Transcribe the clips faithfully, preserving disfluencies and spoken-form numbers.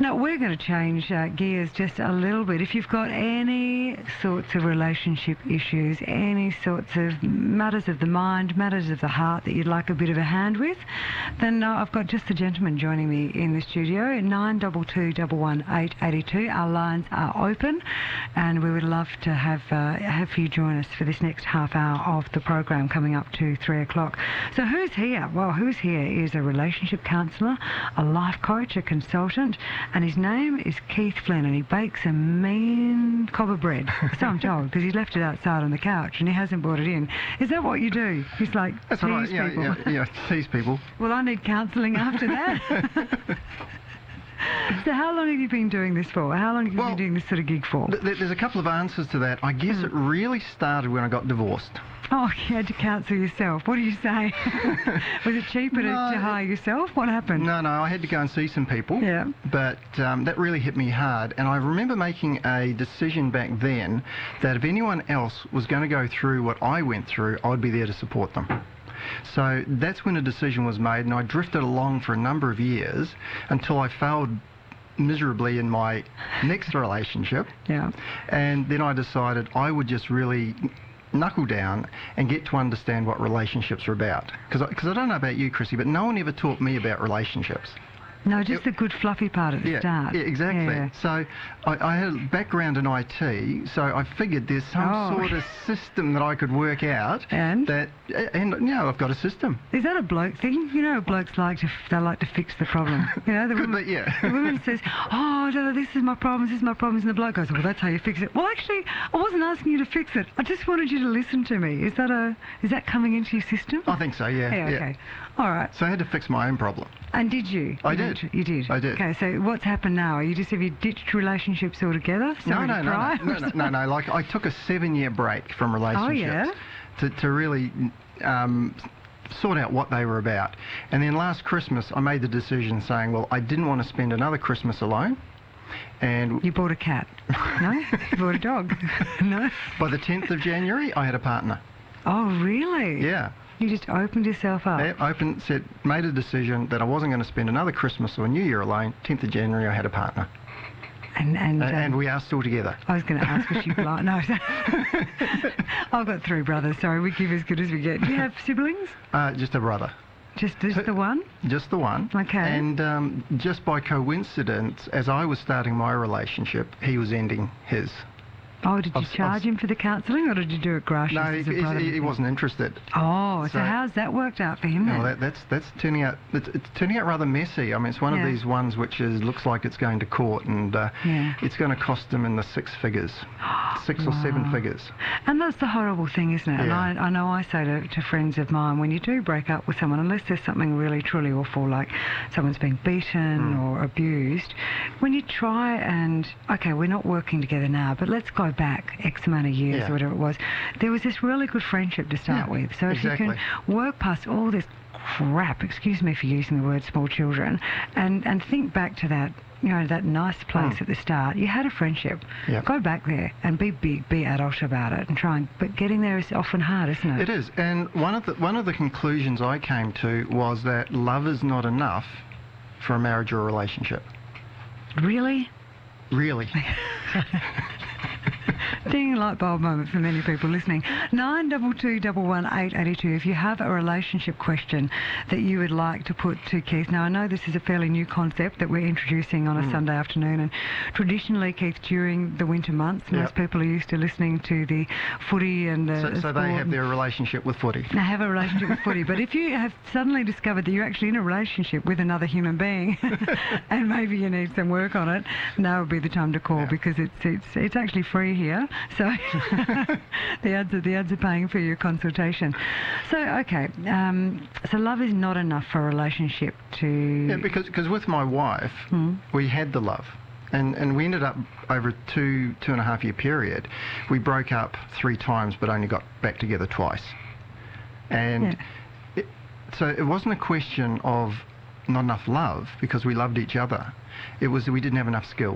Now, we're going to change uh, gears just a little bit. If you've got any sorts of relationship issues, any sorts of matters of the mind, matters of the heart that you'd like a bit of a hand with, then uh, I've got just the gentleman joining me in the studio, nine two two one one eight eight two. Our lines are open, and we would love to have, uh, have you join us for this next half hour of the program coming up to three o'clock. So who's here? Well, who's here is a relationship counsellor, a life coach, a consultant, and his name is Keith Flynn, and he bakes a mean cob of bread. So I'm told, because he's left it outside on the couch and he hasn't brought it in. Is that what you do? He's like, That's tease right. Yeah, people. yeah, yeah, tease people. Well, I need counselling after that. So how long have you been doing this for? How long have you Well, been doing this sort of gig for? Th- th- there's a couple of answers to that. I guess Mm. it really started when I got divorced. Oh, you had to counsel yourself. What do you say? Was it cheaper to, No, to hire yourself? What happened? No, no, I had to go and see some people. Yeah. But um, that really hit me hard. And I remember making a decision back then that if anyone else was going to go through what I went through, I'd be there to support them. So that's when a decision was made, and I drifted along for a number of years until I failed miserably in my next relationship. Yeah. And then I decided I would just really knuckle down and get to understand what relationships are about. Because I, 'cause I don't know about you, Chrissy, but no one ever taught me about relationships. No, just the good fluffy part at the Yeah, start. yeah, exactly. Yeah. So I, I had a background in I T, so I figured there's some Oh. sort of system that I could work out. And? That, and you know, I've got a system. Is that a bloke thing? You know, blokes like to, they like to fix the problem. You know, the Could woman, be, yeah. the woman says, oh, no, this is my problems, this is my problems, and the bloke goes, well, that's how you fix it. Well, actually, I wasn't asking you to fix it. I just wanted you to listen to me. Is that a, is that coming into your system? I think so, yeah. Yeah, yeah. okay. All right. So I had to fix my own problem. And did you? I You did. know, You did? I did. Okay, so what's happened now? Are you just, have you ditched relationships altogether? No, Sorry no, to no, pry? no, no, no, no. Like I took a seven-year break from relationships Oh, yeah? to, to really um, sort out what they were about. And then last Christmas, I made the decision saying, well, I didn't want to spend another Christmas alone. And You bought a cat? No? You bought a dog? No? by the tenth of January, I had a partner. Oh, really? Yeah. You just opened yourself up? I opened, said, made a decision that I wasn't going to spend another Christmas or New Year alone. tenth of January, I had a partner. And, and, Uh, um, and we are still together. I was going to ask, was she blind? No. I've got three brothers, sorry, we give as good as we get. Do you have siblings? Uh, just a brother. Just, just the one? Just the one. Okay. And um, just by coincidence, as I was starting my relationship, he was ending his. Oh, did you I've- charge I've- him for the counselling, or did you do it gracious No, as a he, brother? he, he wasn't interested. Oh, so, So- how's that worked out for him then? No, that, that's that's turning out it's, it's turning out rather messy. I mean, it's one Yeah. of these ones which is looks like it's going to court, and uh, Yeah. it's going to cost him in the six figures, six or seven Wow. figures. And that's the horrible thing, isn't it? Yeah. And I, I know I say to, to friends of mine, when you do break up with someone, unless there's something really truly awful, like someone's been beaten Mm. or abused, when you try and, okay, we're not working together now, but let's go back X amount of years Yeah. or whatever it was, there was this really good friendship to start Yeah, with. So if exactly. you can work past all this crap, excuse me for using the word small children, and, and think back to that, you know, that nice place Mm. at the start. You had a friendship. Yeah. Go back there and be big, be adult about it, and try and. But getting there is often hard, isn't it? It is, and one of the one of the conclusions I came to was that love is not enough for a marriage or a relationship. Really? Really. Ding, light bulb moment for many people listening. nine two two one one eight eight two. If you have a relationship question that you would like to put to Keith. Now, I know this is a fairly new concept that we're introducing on a Mm. Sunday afternoon, and traditionally, Keith, during the winter months, most Yep. people are used to listening to the footy and the So, so sport they have and- their relationship with footy. They have a relationship with footy, but if you have suddenly discovered that you're actually in a relationship with another human being, and maybe you need some work on it, now would be the time to call, Yeah. because it's it's it's actually free here. So the ads are the ads are paying for your consultation. So okay, um, so love is not enough for a relationship to. Yeah, because cause with my wife, Hmm. we had the love. And, and we ended up, over a two, two and a half year period, we broke up three times but only got back together twice. And Yeah. it, so it wasn't a question of not enough love because we loved each other. It was that we didn't have enough skills.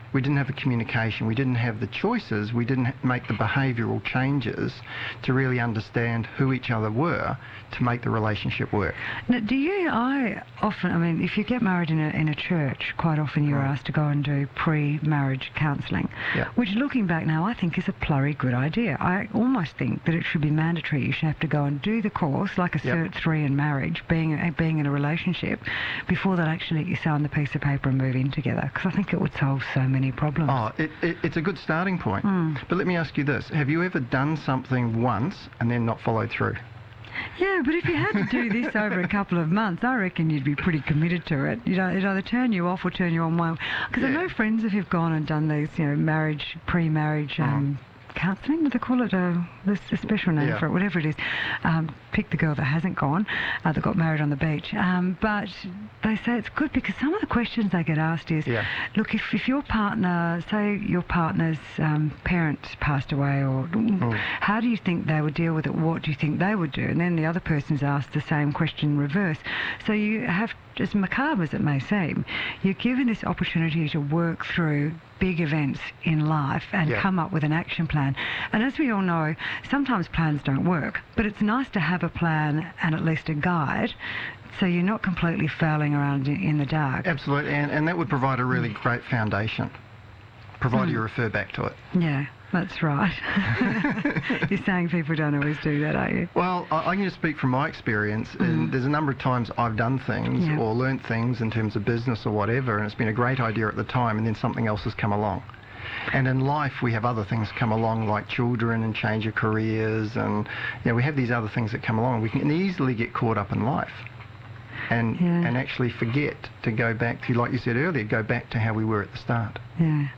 We didn't have the communication. We didn't have the choices. We didn't make the behavioural changes to really understand who each other were to make the relationship work. Now, do you, I often, I mean, if you get married in a, in a church, quite often you're Right. asked to go and do pre-marriage counselling, Yeah. which looking back now I think is a bloody good idea. I almost think that it should be mandatory. You should have to go and do the course, like a Yep. Cert three in marriage, being, a, being in a relationship, before they'll actually let you sign the piece of paper and move in together, because I think it would solve so many problems. Oh, it, it, it's a good starting point. Mm. But let me ask you this. Have you ever done something once and then not followed through? Yeah, but if you had to do this over a couple of months, I reckon you'd be pretty committed to it. You know, it'd either turn you off or turn you on. Because I Yeah. know friends who've gone and done these, you know, marriage, pre-marriage um, counselling. What do they call it? Uh, there's a special name Yeah. for it, whatever it is. Um, pick the girl that hasn't gone, uh, that got married on the beach. Um, but they say it's good because some of the questions they get asked is, Yeah. look, if, if your partner, say your partner's um, parents passed away, or Oh. how do you think they would deal with it? What do you think they would do? And then the other person's asked the same question in reverse. So you have, as macabre as it may seem, you're given this opportunity to work through big events in life and Yeah. come up with an action plan. And as we all know, sometimes plans don't work, but it's nice to have a plan and at least a guide, so you're not completely fouling around in, in the dark. Absolutely, and, and that would provide a really great foundation, provided you refer back to it. Yeah, that's right. You're saying people don't always do that, are you? Well, I, I can just speak from my experience, and there's a number of times I've done things Yeah. or learnt things in terms of business or whatever, and it's been a great idea at the time, and then something else has come along. And in life, we have other things come along, like children and change of careers, and you know, we have these other things that come along. We can easily get caught up in life, and Yeah. and actually forget to go back to, like you said earlier, go back to how we were at the start. Yeah.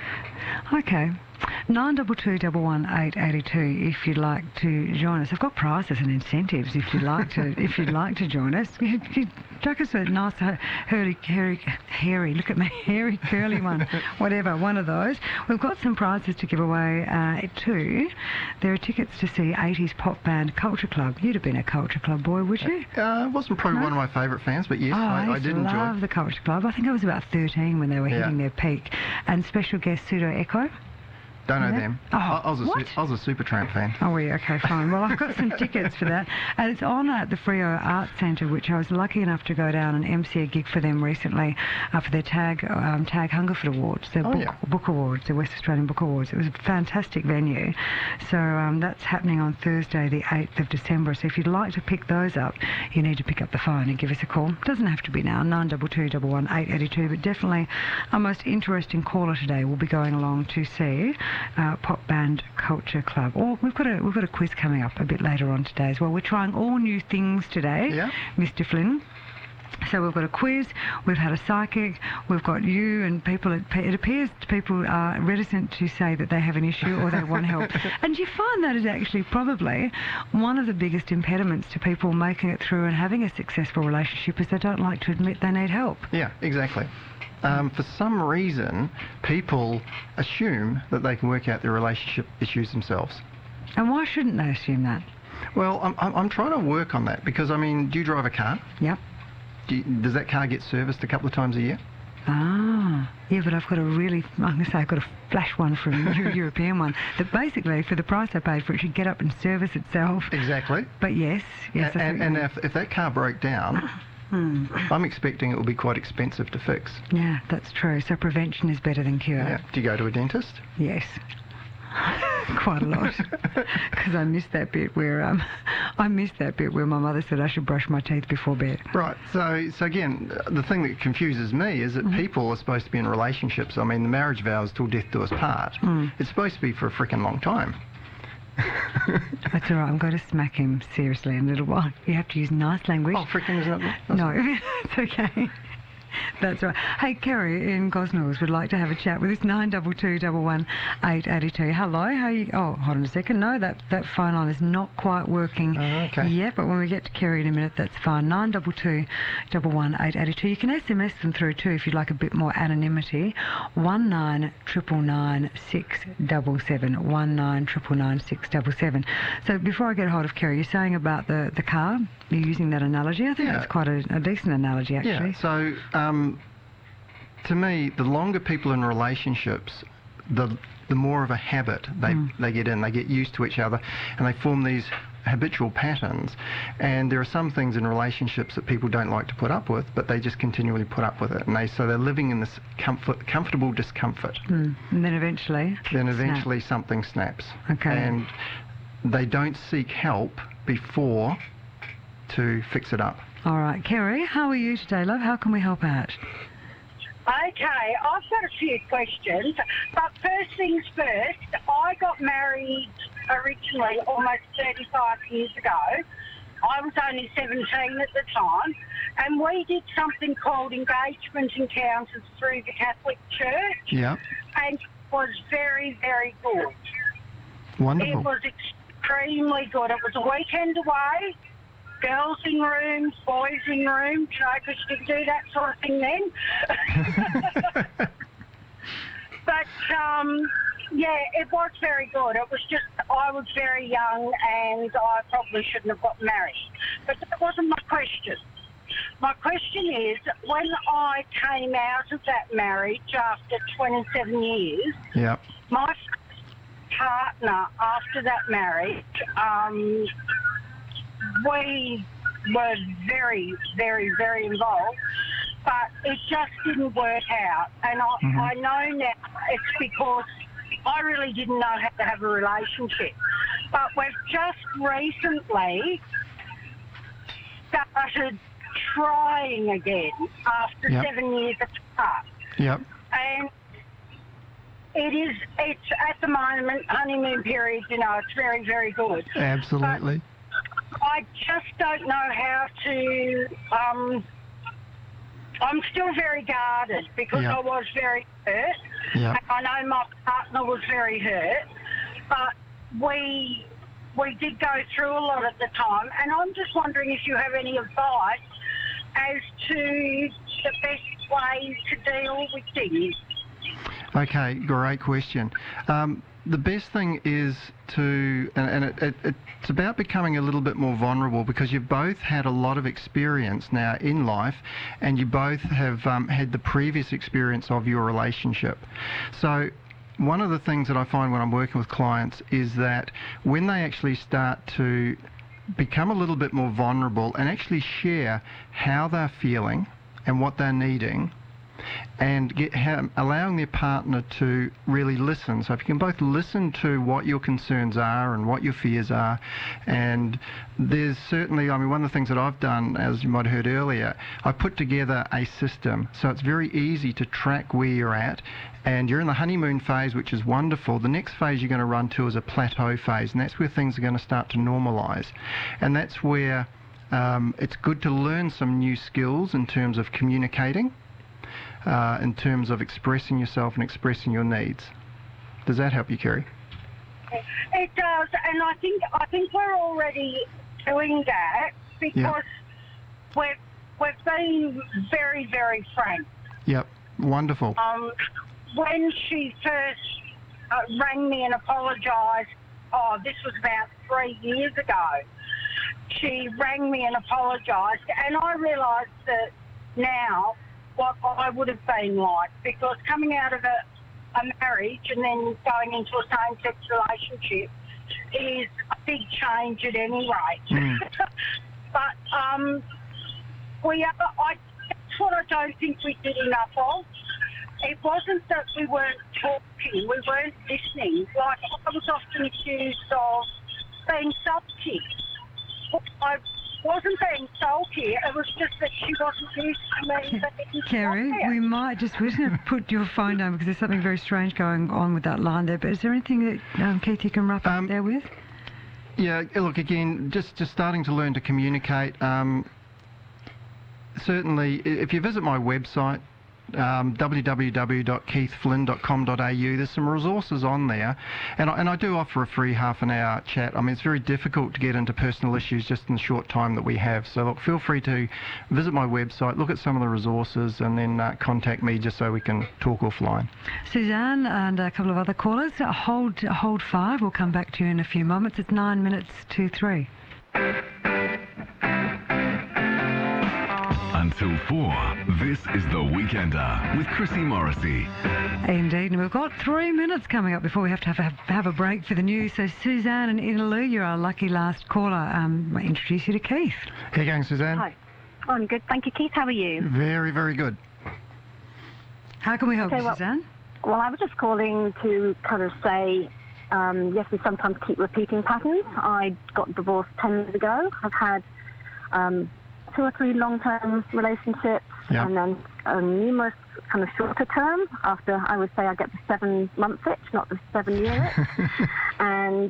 Okay. nine two two one one eight eight two if you'd like to join us. I've got prizes and incentives if you'd like to if you'd like to join us. You, you chuck us a nice uh, hairy, hairy, hairy, look at me, hairy, curly one, whatever, one of those. We've got some prizes to give away uh, too. There are tickets to see eighties pop band Culture Club. You'd have been a Culture Club boy, would you? Uh, wasn't probably No? one of my favourite fans, but yes, Oh, I, I, I used did to enjoy love it. the Culture Club. I think I was about thirteen when they were Yeah. hitting their peak. And special guest Pseudo Echo. Don't know Yeah. them. Oh, I, I was a, su- what? I was a Supertramp fan. Oh, yeah, okay, fine. Well, I've got some tickets for that. And it's on at the Freo Arts Centre, which I was lucky enough to go down and M C a gig for them recently uh, for their Tag um, Tag Hungerford Awards, their Oh, book, yeah. book Awards, the West Australian Book Awards. It was a fantastic venue. So um, that's happening on Thursday, the eighth of December. So if you'd like to pick those up, you need to pick up the phone and give us a call. Doesn't have to be now, nine two two one one eight eight two, but definitely our most interesting caller today will be going along to see uh, Pop Band Culture Club. Or we've got a we've got a quiz coming up a bit later on today as well. We're trying all new things today, Yeah. Mister Flynn. So we've got a quiz, we've had a psychic, we've got you, and people, it, it appears people are reticent to say that they have an issue or they want help. And you find that is actually probably one of the biggest impediments to people making it through and having a successful relationship is they don't like to admit they need help. Yeah, exactly. Um, for some reason, people assume that they can work out their relationship issues themselves. And why shouldn't they assume that? Well, I'm, I'm, I'm trying to work on that because, I mean, do you drive a car? Yep. Do you, does that car get serviced a couple of times a year? Ah, yeah, but I've got a really, I'm going to say I've got a flash one from a European one that basically, for the price I paid for it, should get up and service itself. Exactly. But yes, yes. A- I and think- and if, if that car broke down, Hmm. I'm expecting it will be quite expensive to fix. Yeah, that's true. So prevention is better than cure. Yeah. Do you go to a dentist? Yes. Quite a lot. Because I missed that bit where um, I missed that bit where my mother said I should brush my teeth before bed. Right. So, so again, the thing that confuses me is that Mm-hmm. people are supposed to be in relationships. I mean, the marriage vows till death do us part. Mm. It's supposed to be for a freaking long time. That's all right. I'm going to smack him seriously in a little while. You have to use nice language. Oh, freaking, isn't it? No, it's okay. That's right. Hey, Kerry in Gosnells would like to have a chat with us. nine two two one one eight eight two. Hello, how you? Oh, hold on a second. No, that, that phone line is not quite working Oh, okay. yet, but when we get to Kerry in a minute, that's fine. nine two two one one eight eight two. You can S M S them through too if you'd like a bit more anonymity. one nine nine nine six seven seven. one nine nine nine six seven seven. So before I get hold of Kerry, you're saying about the, the car, you're using that analogy. I think Yeah. that's quite a, a decent analogy, actually. Yeah. So, um, to me, the longer people in relationships, the the more of a habit they, mm. they get in. They get used to each other, and they form these habitual patterns. And there are some things in relationships that people don't like to put up with, but they just continually put up with it. And they so they're living in this comfort, comfortable discomfort. Mm. And then eventually? Then eventually snap. something snaps. Okay. And they don't seek help before to fix it up. All right. Kerry, how are you today, love? How can we help out? Okay, I've got a few questions, but first things first, I got married originally almost thirty-five years ago. I was only seventeen at the time, and we did something called engagement encounters through the Catholic Church. Yeah. And it was very, very good. Wonderful. It was extremely good. It was a weekend away. Girls in rooms, boys in rooms, you know, because you could do that sort of thing then. But, um, yeah, it was very good. It was just, I was very young and I probably shouldn't have got married. But that wasn't my question. My question is, when I came out of that marriage after twenty-seven years, yeah. my partner after that marriage, um, we were very, very, very involved, but it just didn't work out. And I, mm-hmm. I know now it's because I really didn't know how to have a relationship. But we've just recently started trying again after yep. seven years apart. Yep. And it is, it's at the moment, honeymoon period, you know, it's very, very good. Absolutely. But I just don't know how to, um, I'm still very guarded because yep. I was very hurt. Yep. And I know my partner was very hurt, but we we did go through a lot at the time, and I'm just wondering if you have any advice as to the best way to deal with things. Okay, great question. Um, the best thing is to, and, and it, it, it's about becoming a little bit more vulnerable, because you've both had a lot of experience now in life, and you both have um, had the previous experience of your relationship. So one of the things that I find when I'm working with clients is that when they actually start to become a little bit more vulnerable and actually share how they're feeling and what they're needing, and get, ha, allowing their partner to really listen. So if you can both listen to what your concerns are and what your fears are, and there's certainly, I mean, one of the things that I've done, as you might have heard earlier, I put together a system. So it's very easy to track where you're at, and you're in the honeymoon phase, which is wonderful. The next phase you're going to run to is a plateau phase, and that's where things are going to start to normalise. And that's where um, it's good to learn some new skills in terms of communicating, Uh, in terms of expressing yourself and expressing your needs. Does that help you, Kerry? It does, and I think I think we're already doing that because yep. we've we've been very, very frank. Yep, wonderful. Um, when she first uh, rang me and apologised, oh, this was about three years ago. She rang me and apologised, and I realised that now what I would have been like, because coming out of a, a marriage and then going into a same-sex relationship is a big change at any rate. Mm. But um, we are, I, that's what I don't think we did enough of. It wasn't that we weren't talking, we weren't listening. Like, I was often accused of being salty. I wasn't being salty, it was just that she wasn't used to me. Kerry, we might just, we're going to put your phone down because there's something very strange going on with that line there, but is there anything that, um, Keith, you can wrap um, up there with? Yeah, look, again, just, just starting to learn to communicate. Um, certainly, if you visit my website, Um, w w w dot keith flynn dot com dot a u. There's some resources on there, and I, and I do offer a free half an hour chat. I mean, it's very difficult to get into personal issues just in the short time that we have. So look, feel free to visit my website, look at some of the resources, and then uh, contact me just so we can talk offline. Suzanne and a couple of other callers, hold hold five. We'll come back to you in a few moments. It's nine minutes to three. I'm until four. This is The Weekender with Chrissy Morrissey. Indeed, and we've got three minutes coming up before we have to have a, have a break for the news. So Suzanne and Inaloo, you're our lucky last caller. Um, I introduce you to Keith. How you going, Suzanne? Hi. I'm good, thank you, Keith. How are you? Very, very good. How can we help Okay, you, well- Suzanne? Well, I was just calling to kind of say, um, yes, we sometimes keep repeating patterns. I got divorced ten years ago. I've had um, two or three long-term relationships, Yeah. and then uh, numerous kind of shorter term. After, I would say I get the seven-month itch, not the seven-year itch. And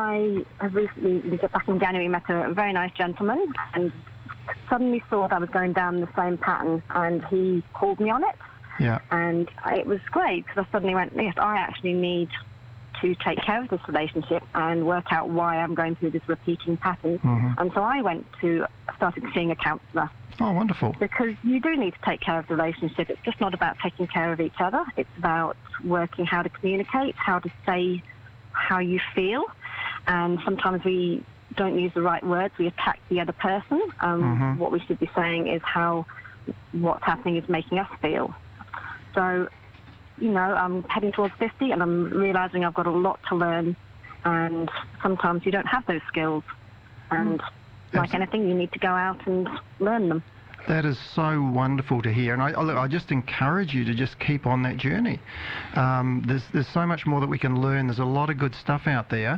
I have recently, back in January, met a very nice gentleman, and suddenly thought I was going down the same pattern, and he called me on it. Yeah. And it was great because I suddenly went, yes, I actually need to take care of this relationship and work out why I'm going through this repeating pattern. Mhm. And so I went to, started seeing a counsellor, Oh, wonderful. because you do need to take care of the relationship. It's just not about taking care of each other. It's about working how to communicate, how to say how you feel. And sometimes we don't use the right words. We attack the other person. Um, Mhm. What we should be saying is how what's happening is making us feel. So, you know, I'm heading towards fifty and I'm realising I've got a lot to learn, and sometimes you don't have those skills. And like Absol- anything, you need to go out and learn them. That is so wonderful to hear, and I, I, look, I just encourage you to just keep on that journey. Um, there's there's so much more that we can learn. There's a lot of good stuff out there.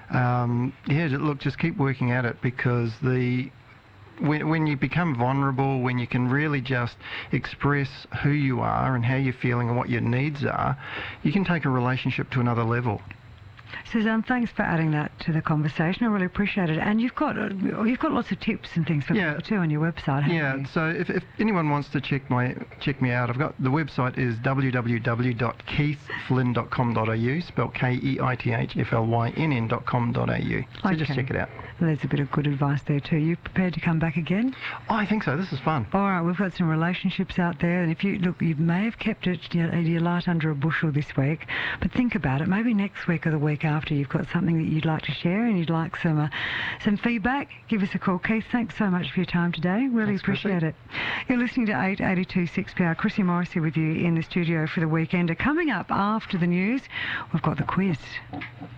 Um, yeah, look, just keep working at it, because the when, when you become vulnerable, when you can really just express who you are and how you're feeling and what your needs are, you can take a relationship to another level. Suzanne, thanks for adding that to the conversation. I really appreciate it. And you've got uh, you've got lots of tips and things for Yeah. people too on your website, haven't Yeah, you? so if, if anyone wants to check my check me out, I've got the website is w w w dot keith flynn dot com dot a u, spelled K E I T H F L Y N N dot com dot a u. So just Okay. check it out. There's a bit of good advice there too. You prepared to come back again? Oh, I think so. This is fun. All right, we've got some relationships out there, and if you look, you may have kept it your, your light under a bushel this week, but think about it. Maybe next week or the week after, you've got something that you'd like to share and you'd like some uh, some feedback. Give us a call, Keith. Thanks so much for your time today. Really Thanks, Chrissy. appreciate it. You're listening to eight eighty-two six P R. Chrissy Morrissey with you in the studio for the weekend. Coming up after the news, we've got the quiz.